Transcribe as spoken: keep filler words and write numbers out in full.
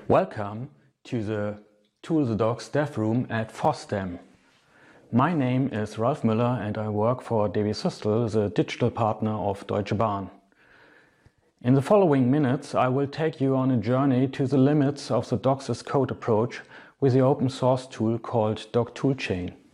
Welcome to the Tool the Docs dev room at FOSDEM. My name is Ralf Müller and I work for D B Systel, the digital partner of Deutsche Bahn. In the following minutes I will take you on a journey to the limits of the Docs as Code approach with the open source tool called Doc Toolchain.